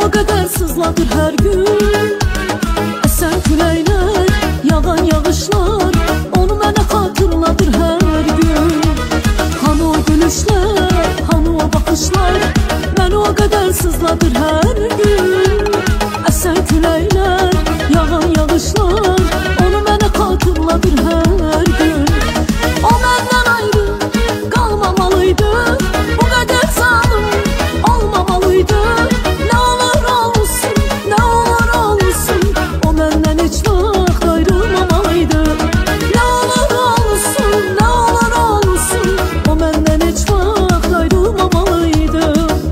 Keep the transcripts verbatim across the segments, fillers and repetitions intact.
qədər sızladır hər gün. Əsən küləklər, yağan yağışlar onu mənə xatırladır hər gün. Hanı o gülüşlər, hanı o baxışlar məni o qədər sızladır hər gün. Əsən küləklər, yağan yağışlar onu mənə xatırladır hər gün. O məndən ayrı qalmamalıydı, bu qədər zalım olmamalıydı. Nə olur olsun, nə olur olsun, o məndən heç vaxt ayrılmamalıydı. Nə olur olsun, nə olur olsun, o məndən heç vaxt ayrılmamalıydı.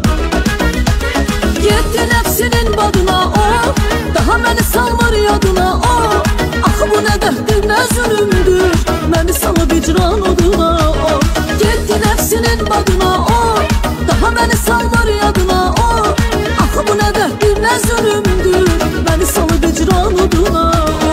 Getdi nəfsinin badına o, daha məni salmır yadına o. Axı bu nə dərddir, nə zülümdür, məni salıb icran oduna o. Getdi nəfsinin badına o, daha məni salmır yadına o. Axı bu nə dərddir, nə zülümdür, məni salıb icran oduna o.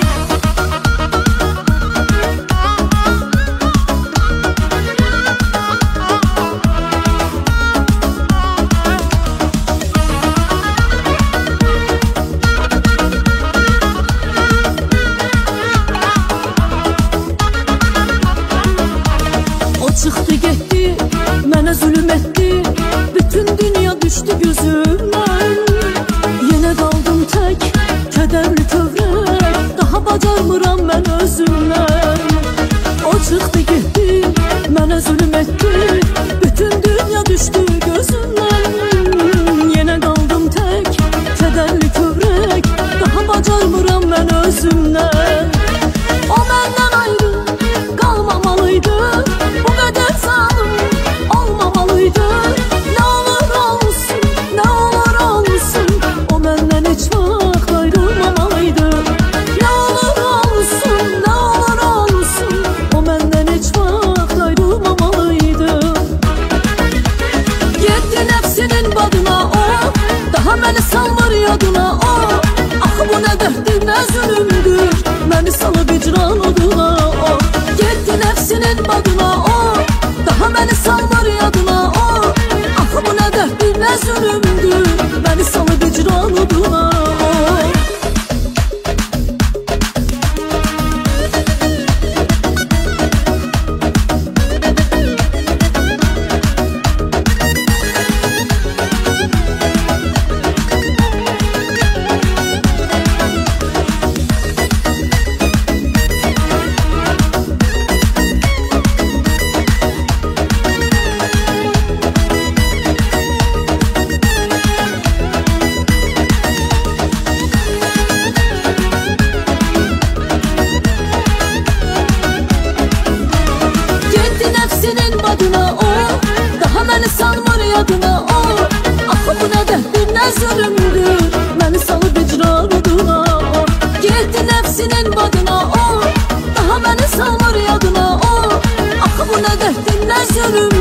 Çıxdı getdi, mənə zülüm etdi, bütün dünya düşdü gözümdən. Yenə qaldım tək, kədərli kövrək, daha bacarmıram mən özümdən. O çıxdı getdi, mənə zülüm etdi, bütün dünya düşdü gözümdən. Yenə qaldım tək, kədərli kövrək, daha bacarmıram mən özümdən. O məndən ayrı qalmamalıydı, bu qədər zalım olmamalıydı. Nə olur olsun, nə olur olsun, o məndən heç vaxt ayrılmamalıydı. Nə olur olsun, nə olur olsun, o məndən heç vaxt ayrılmamalıydı. Getdi nəfsinin badına o, daha məni salmır yadına o. Axı bu nə dərddir, nə zülümdür, məni salıb icran oduna o. Getdi nəfsinin badına o, daha məni salmır yadına o. Axı bu nə dərddir, nə zülümdür, məni salıb icran oduna o. Məni salmır yadına o. Axı bu nə dərddir, nə zülümdür, məni salıb icran oduna o. Getdi nəfsinin badına o, daha məni salmır yadına o. Axı bu nə dərddir, nə zülümdür,